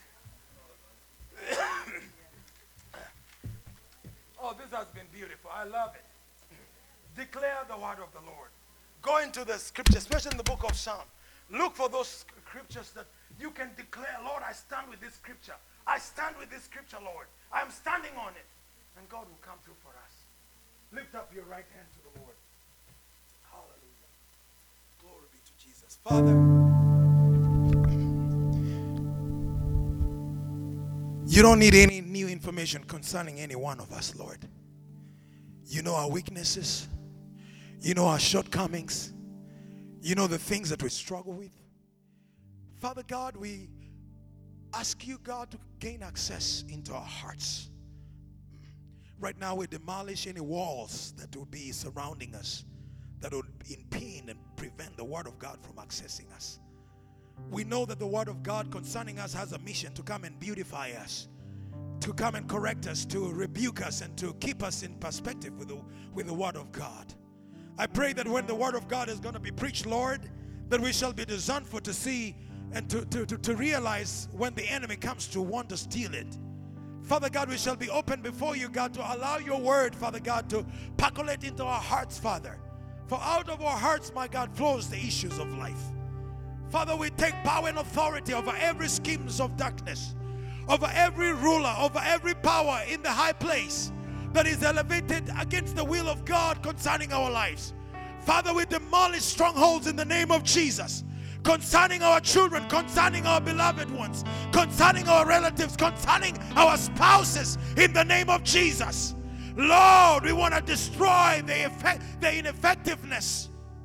Oh, this has been beautiful. I love it. Declare the word of the Lord. Go into the scripture, especially in the book of Psalm. Look for those scriptures that you can declare, Lord, I stand with this scripture. I stand with this scripture, Lord. I'm standing on it. And God will come through for us. Lift up your right hand to the Lord. Hallelujah. Glory be to Jesus. Father, you don't need any new information concerning any one of us, Lord. You know our weaknesses. You know our shortcomings. You know the things that we struggle with. Father God, we ask you, God, to gain access into our hearts. Right now, we demolish any walls that will be surrounding us, that will impede and prevent the word of God from accessing us. We know that the word of God concerning us has a mission to come and beautify us, to come and correct us, to rebuke us, and to keep us in perspective with the word of God. I pray that when the word of God is going to be preached, Lord, that we shall be discernful to see and to realize when the enemy comes to want to steal it. Father God, we shall be open before you, God, to allow your word, Father God, to percolate into our hearts, Father. For out of our hearts, my God, flows the issues of life. Father, we take power and authority over every schemes of darkness, over every ruler, over every power in the high place that is elevated against the will of God concerning our lives. Father, we demolish strongholds in the name of Jesus, concerning our children, concerning our beloved ones, concerning our relatives, concerning our spouses, in the name of Jesus. Lord, we want to destroy the ineffectiveness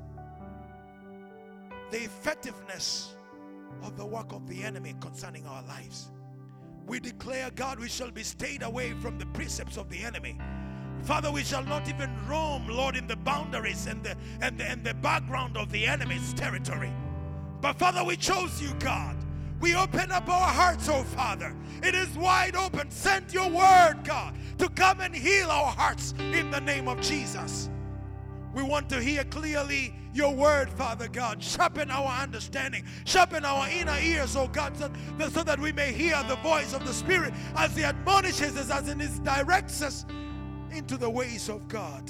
of the work of the enemy concerning our lives. We declare, God, we shall be stayed away from the precepts of the enemy. Father, we shall not even roam, Lord, in the boundaries and the background of the enemy's territory. But Father, we chose you, God. We open up our hearts, oh Father. It is wide open. Send your word, God, to come and heal our hearts in the name of Jesus. We want to hear clearly your word, Father God. Sharpen our understanding. Sharpen our inner ears, oh God, so that we may hear the voice of the Spirit as He admonishes us, as He directs us into the ways of God.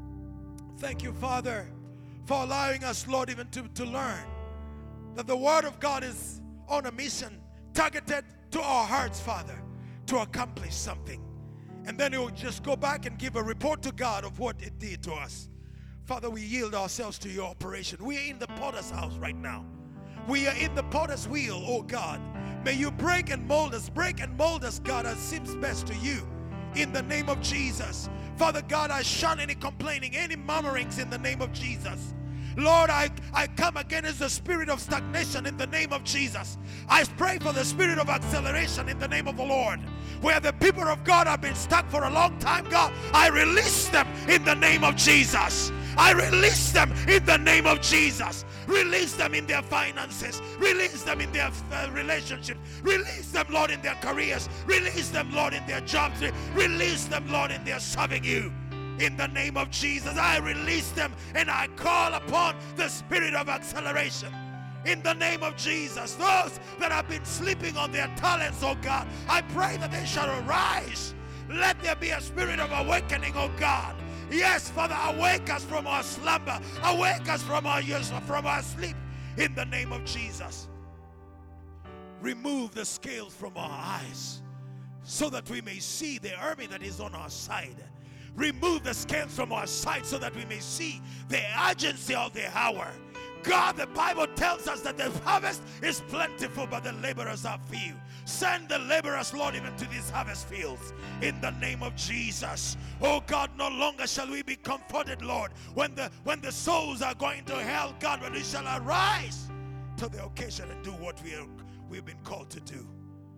Thank you, Father, for allowing us, Lord, even to learn that the word of God is on a mission targeted to our hearts, Father, to accomplish something. And then it will just go back and give a report to God of what it did to us. Father, we yield ourselves to your operation. We are in the potter's house right now. We are in the potter's wheel, oh God. May you break and mold us, God, as seems best to you. In the name of Jesus. Father God, I shun any complaining, any murmurings in the name of Jesus. Lord, I come against the spirit of stagnation in the name of Jesus. I pray for the spirit of acceleration in the name of the Lord. Where the people of God have been stuck for a long time, God, I release them in the name of Jesus. I release them in the name of Jesus. Release them in their finances. Release them in their relationships. Release them, Lord, in their careers. Release them, Lord, in their jobs. Release them, Lord, in their serving you. In the name of Jesus, I release them and I call upon the spirit of acceleration. In the name of Jesus, those that have been sleeping on their talents, oh God, I pray that they shall arise. Let there be a spirit of awakening, oh God. Yes, Father, awake us from our slumber. Awake us from our sleep. In the name of Jesus. Remove the scales from our eyes
so that we may see the army that is on our side. Remove the scales from our sight so that we may see the urgency of the hour. God, the Bible tells us that the harvest is plentiful, but the laborers are few. Send the laborers, Lord, even to these harvest fields in the name of Jesus. Oh God, no longer shall we be comforted, Lord, when the souls are going to hell, God, but we shall arise to the occasion and do what we've been called to do.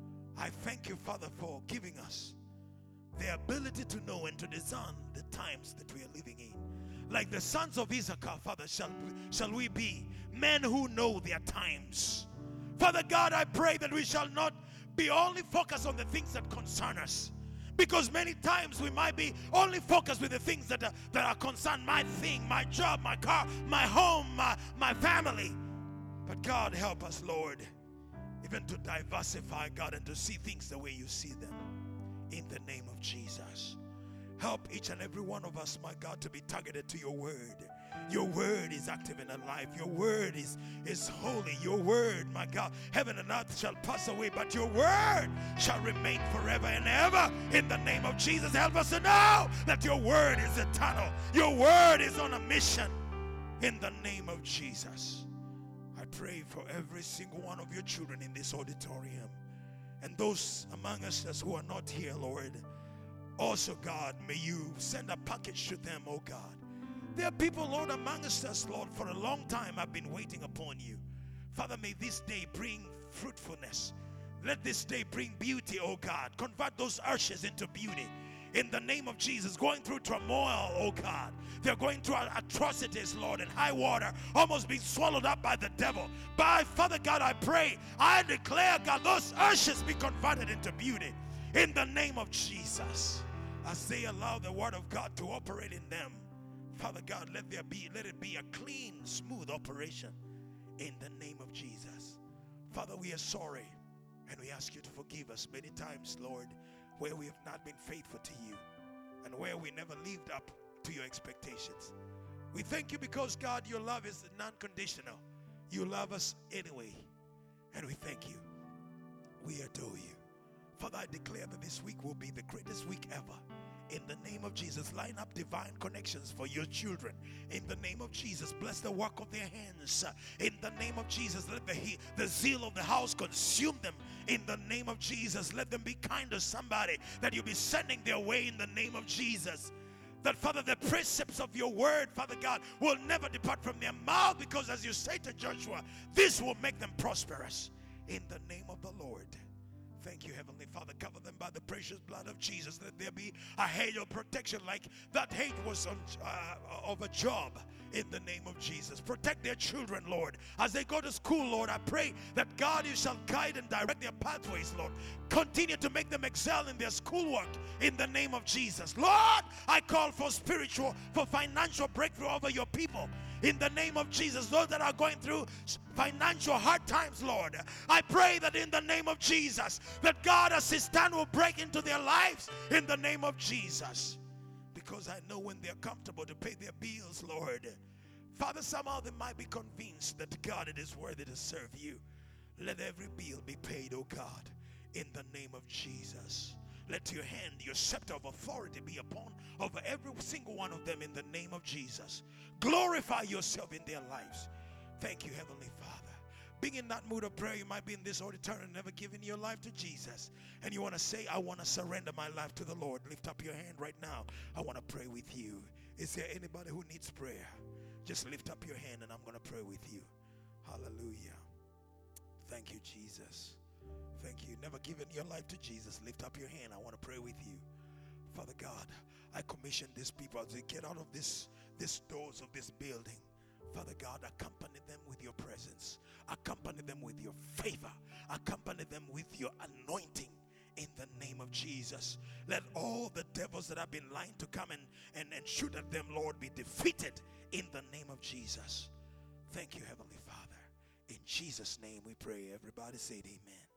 I thank you, Father, for giving us the ability to know and to discern the times that we are living in. Like the sons of Issachar, Father, shall we be men who know their times. Father God, I pray that we shall not be only focused on the things that concern us, because many times we might be only focused with the things that are concerned, my thing, my job, my car, my home, my family. But God, help us, Lord, even to diversify, God, and to see things the way you see them. In the name of Jesus. Help each and every one of us, my God, to be targeted to your word. Your word is active in our life. Your word is holy. Your word, my God, heaven and earth shall pass away, but your word shall remain forever and ever. In the name of Jesus, help us to know that your word is eternal. Your word is on a mission. In the name of Jesus, I pray for every single one of your children in this auditorium, and those among us who are not here, Lord. Also, God, may you send a package to them, oh God. There are people, Lord, amongst us, Lord, for a long time have been waiting upon you. Father, may this day bring fruitfulness. Let this day bring beauty, oh God. Convert those ashes into beauty. In the name of Jesus, going through turmoil, oh God. They're going through atrocities, Lord, and high water, almost being swallowed up by the devil. By Father God, I pray, I declare, God, those ashes be converted into beauty. In the name of Jesus, as they allow the word of God to operate in them, Father God, let it be a clean, smooth operation. In the name of Jesus. Father, we are sorry, and we ask you to forgive us many times, Lord, where we have not been faithful to you and where we never lived up to your expectations. We thank you because, God, your love is non-conditional. You love us anyway, and we thank you. We adore you. Father, I declare that this week will be the greatest week ever. In the name of Jesus, line up divine connections for your children. In the name of Jesus, bless the work of their hands. In the name of Jesus, let the zeal of the house consume them. In the name of Jesus, let them be kind to somebody that you'll be sending their way. In the name of Jesus, that, Father, the precepts of your word, Father God, will never depart from their mouth, because as you say to Joshua, this will make them prosperous. In the name of the Lord. Thank you, Heavenly Father. Cover them by the precious blood of Jesus. Let there be a hedge of protection like that hedge was of a Job. In the name of Jesus. Protect their children, Lord. As they go to school, Lord, I pray that, God, you shall guide and direct their pathways, Lord. Continue to make them excel in their schoolwork. In the name of Jesus. Lord, I call for financial breakthrough over your people. In the name of Jesus, those that are going through financial hard times, Lord, I pray that in the name of Jesus, that God, assistance will break into their lives in the name of Jesus. Because I know when they're comfortable to pay their bills, Lord, Father, somehow they might be convinced that, God, it is worthy to serve you. Let every bill be paid, oh God, in the name of Jesus. Let your hand, your scepter of authority be upon over every single one of them in the name of Jesus. Glorify yourself in their lives. Thank you, Heavenly Father. Being in that mood of prayer, you might be in this auditorium, never giving your life to Jesus. And you want to say, I want to surrender my life to the Lord. Lift up your hand right now. I want to pray with you. Is there anybody who needs prayer? Just lift up your hand and I'm going to pray with you. Hallelujah. Thank you, Jesus. Thank you. Never given your life to Jesus. Lift up your hand. I want to pray with you. Father God, I commission these people as they get out of these doors of this building. Father God, accompany them with your presence. Accompany them with your favor. Accompany them with your anointing. In the name of Jesus. Let all the devils that have been lying to come and shoot at them, Lord, be defeated in the name of Jesus. Thank you, Heavenly Father. In Jesus' name we pray. Everybody say amen.